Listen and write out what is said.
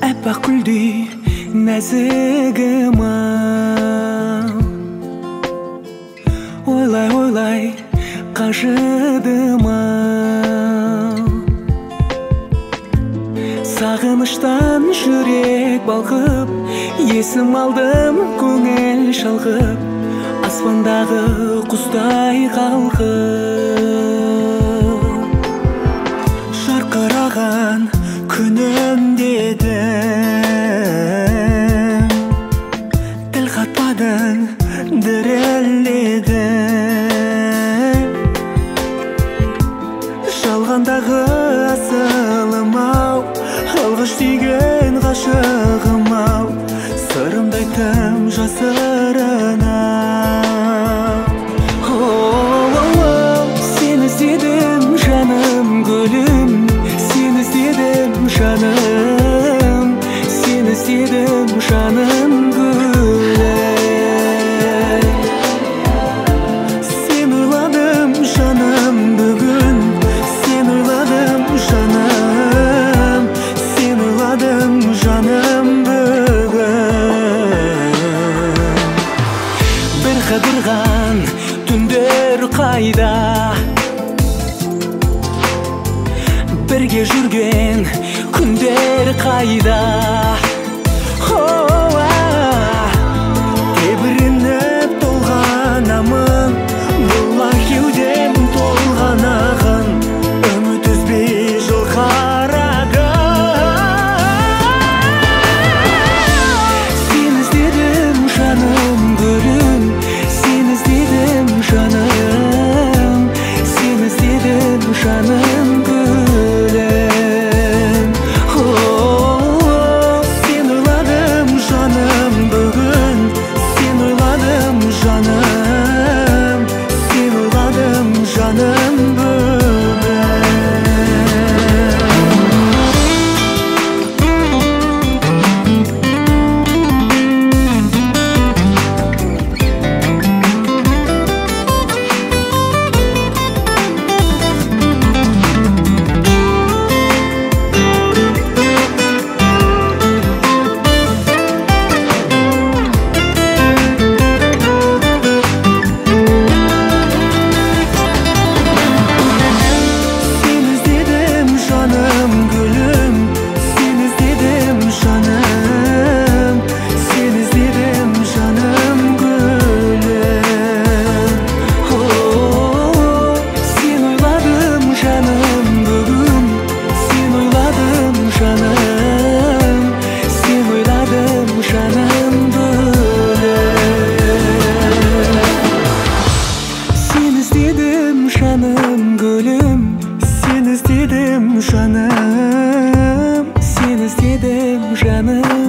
Әппақ гүлдей нәзігім ау, ойлай қажыдым ау. Сағыныштан жүрек балқып, есім алдым көңіл шалқып, аспандағы құстай қалқып. Жарқыраған күнім дедің, тіл қатпадың, дірілдедің. Жалғандағы асылым ау, алғаш сүйген ғашығым ау, сырымды айттым жасырына. Сені іздедім жаным гүлім, сені іздедім жаным, сені іздедім жаным гүлім. Сені ойладым жаным бүгін, сені ойладым жаным, сені ойладым жаным бүгін. Бір қыдырған түндер қайда, бірге жүрген күндер қайда. Тебірініп толғанамын, бұла кеудем толған ағын, үміт үзбей жыл қарағым. Сені іздедім жаным гүлім, сені іздедім жаным, сені іздедім жаным гүлім. Сені ойладым жаным бүгін, сені ойладым жаным, сені ойладым жаным жаным, сені іздедім жаным.